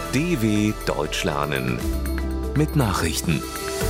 DW Deutsch lernen mit Nachrichten.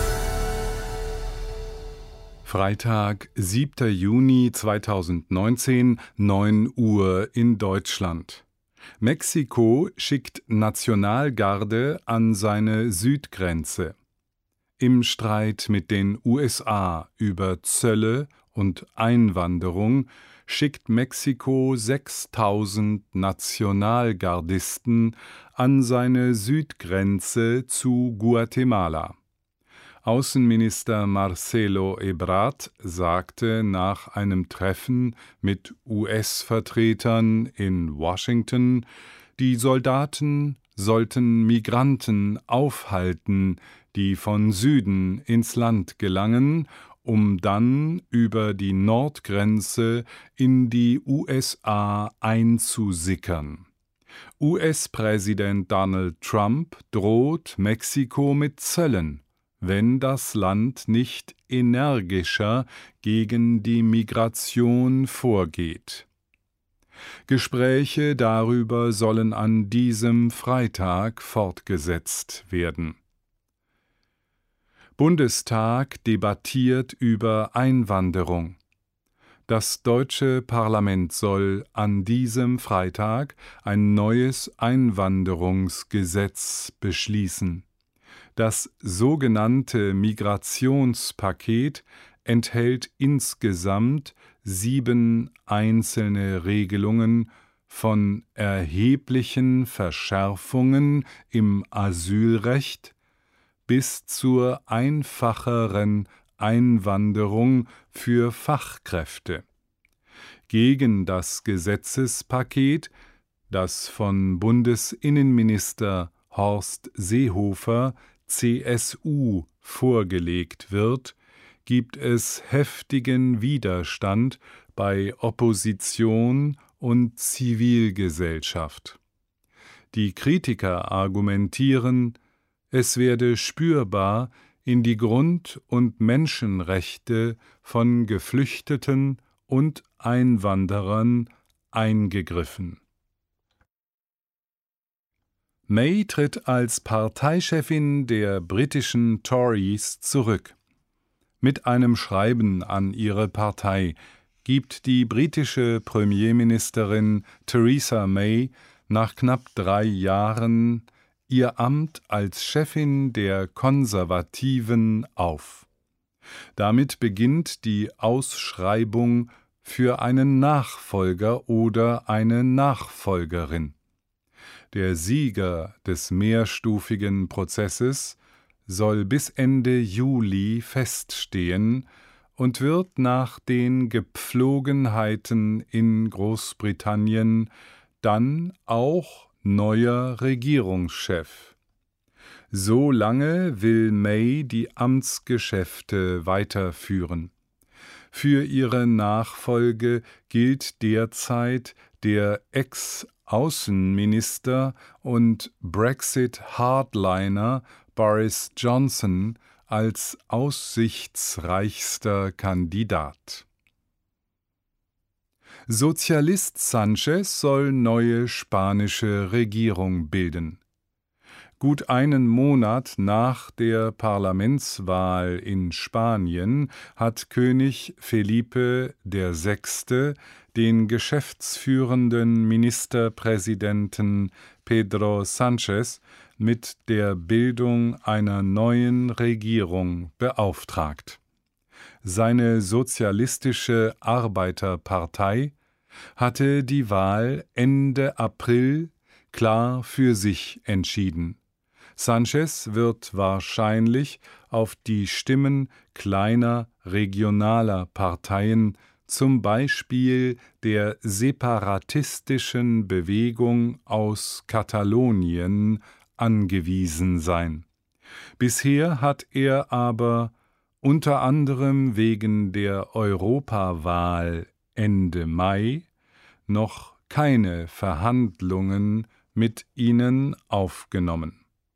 Freitag, 7. Juni 2019, 9 Uhr in Deutschland. Mexiko schickt Nationalgarde an seine Südgrenze. Im Streit mit den USA über Zölle und Einwanderung schickt Mexiko 6.000 Nationalgardisten an seine Südgrenze zu Guatemala. Außenminister Marcelo Ebrard sagte nach einem Treffen mit US-Vertretern in Washington, die Soldaten sollten Migranten aufhalten, die von Süden ins Land gelangen, um dann über die Nordgrenze in die USA einzusickern. US-Präsident Donald Trump droht Mexiko mit Zöllen, wenn das Land nicht energischer gegen die Migration vorgeht. Gespräche darüber sollen an diesem Freitag fortgesetzt werden. Bundestag debattiert über Einwanderung. Das deutsche Parlament soll an diesem Freitag ein neues Einwanderungsgesetz beschließen. Das sogenannte Migrationspaket enthält insgesamt 7 einzelne Regelungen von erheblichen Verschärfungen im Asylrecht bis zur einfacheren Einwanderung für Fachkräfte. Gegen das Gesetzespaket, das von Bundesinnenminister Horst Seehofer, CSU, vorgelegt wird, gibt es heftigen Widerstand bei Opposition und Zivilgesellschaft. Die Kritiker argumentieren, es werde spürbar in die Grund- und Menschenrechte von Geflüchteten und Einwanderern eingegriffen. May tritt als Parteichefin der britischen Tories zurück. Mit einem Schreiben an ihre Partei gibt die britische Premierministerin Theresa May nach knapp 3 Jahren ihr Amt als Chefin der Konservativen auf. Damit beginnt die Ausschreibung für einen Nachfolger oder eine Nachfolgerin. Der Sieger des mehrstufigen Prozesses soll bis Ende Juli feststehen und wird nach den Gepflogenheiten in Großbritannien dann auch neuer Regierungschef. So lange will May die Amtsgeschäfte weiterführen. Für ihre Nachfolge gilt derzeit der Ex-Außenminister und Brexit-Hardliner Boris Johnson als aussichtsreichster Kandidat. Sozialist Sánchez soll neue spanische Regierung bilden. Gut einen Monat nach der Parlamentswahl in Spanien hat König Felipe VI. Den geschäftsführenden Ministerpräsidenten Pedro Sánchez mit der Bildung einer neuen Regierung beauftragt. Seine Sozialistische Arbeiterpartei hatte die Wahl Ende April klar für sich entschieden. Sánchez wird wahrscheinlich auf die Stimmen kleiner regionaler Parteien, zum Beispiel der separatistischen Bewegung aus Katalonien, angewiesen sein. Bisher hat er aber unter anderem wegen der Europawahl Ende Mai noch keine Verhandlungen mit ihnen aufgenommen.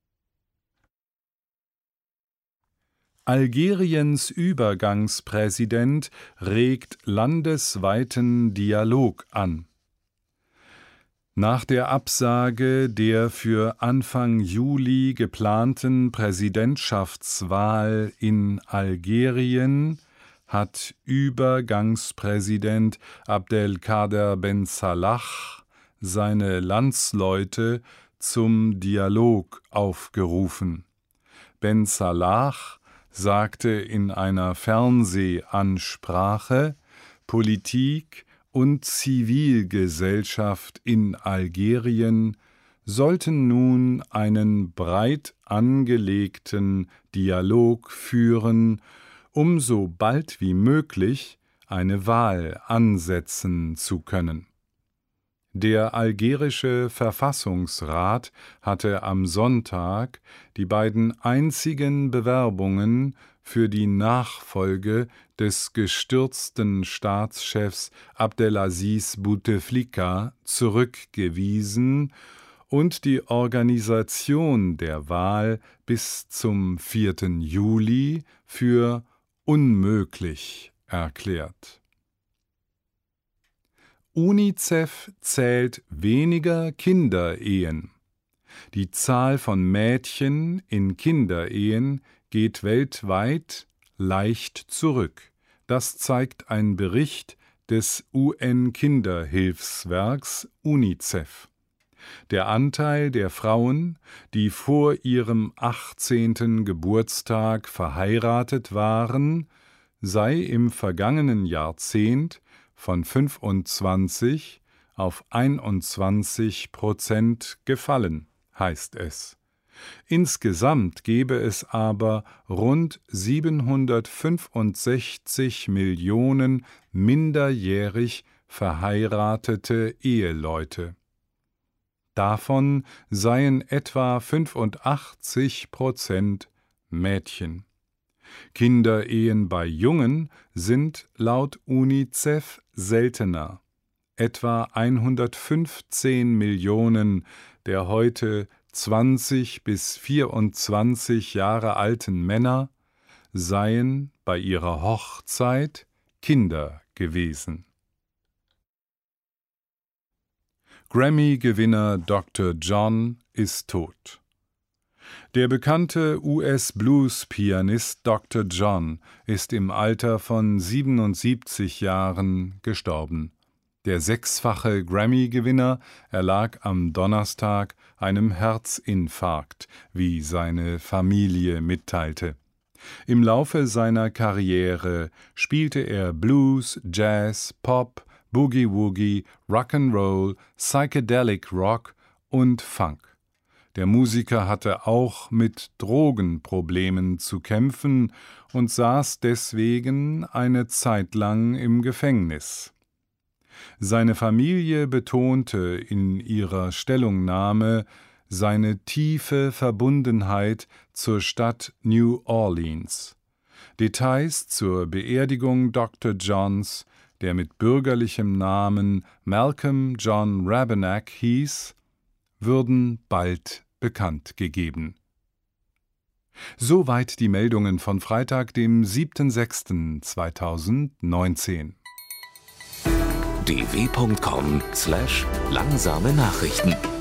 Algeriens Übergangspräsident regt landesweiten Dialog an. Nach der Absage der für Anfang Juli geplanten Präsidentschaftswahl in Algerien hat Übergangspräsident Abdelkader Ben Salah seine Landsleute zum Dialog aufgerufen. Ben Salah sagte in einer Fernsehansprache, Politik und Zivilgesellschaft in Algerien sollten nun einen breit angelegten Dialog führen, um so bald wie möglich eine Wahl ansetzen zu können. Der algerische Verfassungsrat hatte am Sonntag die beiden einzigen Bewerbungen für die Nachfolge des gestürzten Staatschefs Abdelaziz Bouteflika zurückgewiesen und die Organisation der Wahl bis zum 4. Juli für unmöglich erklärt. UNICEF zählt weniger Kinderehen. Die Zahl von Mädchen in Kinderehen geht weltweit leicht zurück. Das zeigt ein Bericht des UN-Kinderhilfswerks UNICEF. Der Anteil der Frauen, die vor ihrem 18. Geburtstag verheiratet waren, sei im vergangenen Jahrzehnt von 25 auf 21% gefallen, heißt es. Insgesamt gebe es aber rund 765 Millionen minderjährig verheiratete Eheleute. Davon seien etwa 85% Mädchen. Kinderehen bei Jungen sind laut UNICEF seltener. Etwa 115 Millionen der heute 20 bis 24 Jahre alten Männer seien bei ihrer Hochzeit Kinder gewesen. Grammy-Gewinner Dr. John ist tot. Der bekannte US-Blues-Pianist Dr. John ist im Alter von 77 Jahren gestorben. Der sechsfache Grammy-Gewinner erlag am Donnerstag einem Herzinfarkt, wie seine Familie mitteilte. Im Laufe seiner Karriere spielte er Blues, Jazz, Pop, Boogie-Woogie, Rock'n'Roll, Psychedelic Rock und Funk. Der Musiker hatte auch mit Drogenproblemen zu kämpfen und saß deswegen eine Zeit lang im Gefängnis. Seine Familie betonte in ihrer Stellungnahme seine tiefe Verbundenheit zur Stadt New Orleans. Details zur Beerdigung Dr. Johns, der mit bürgerlichem Namen Malcolm John Rabenack hieß, würden bald bekannt gegeben. Soweit die Meldungen von Freitag, dem 7.6.2019. dw.com/langsame Nachrichten